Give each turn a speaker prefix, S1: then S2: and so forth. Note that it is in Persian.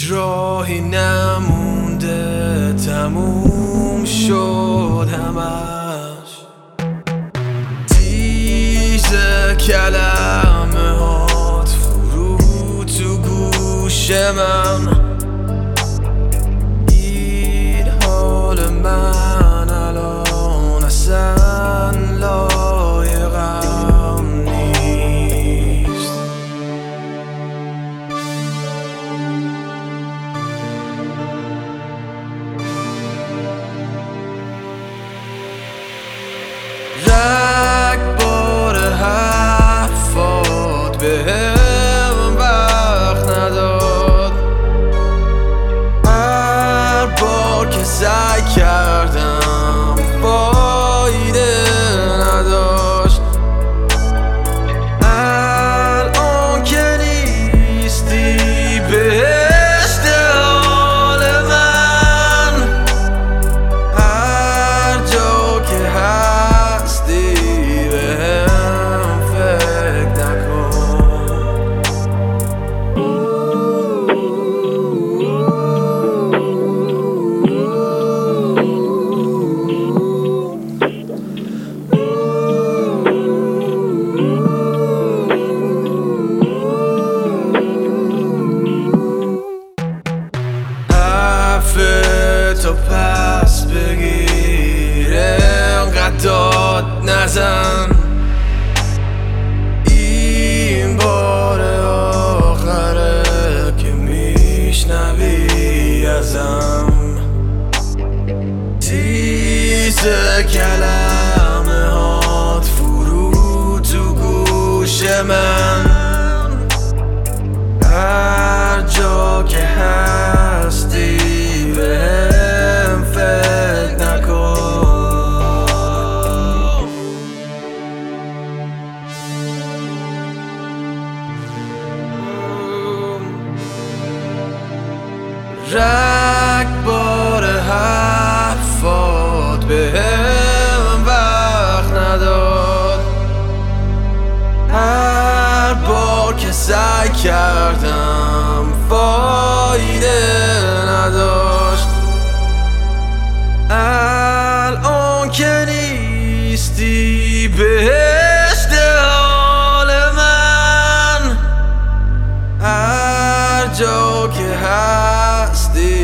S1: راهی نمونده، تموم شد همش. تیز کلمه هات فرو تو گوش من. این حال من الان اصلا لایقم نیست. رگبار حرفات بهم وقت نداد. هر بار که سعی کردم فایده نداشت. الان که نیستی بهشت حال من. هر جا که هستی بهم فکر تو پس بگیر، انقدر داد نزن. این بار آخره که میشنوی ازم. تیز کلمه هات فرو تو گوش من. هر جا که هستی بهم فکر نکن. رگبار حرفات بهم وقت نداد. هر بار که سعی کردم فایده نداشت. الان که نیستی بهشت حال من. هر جا که هستی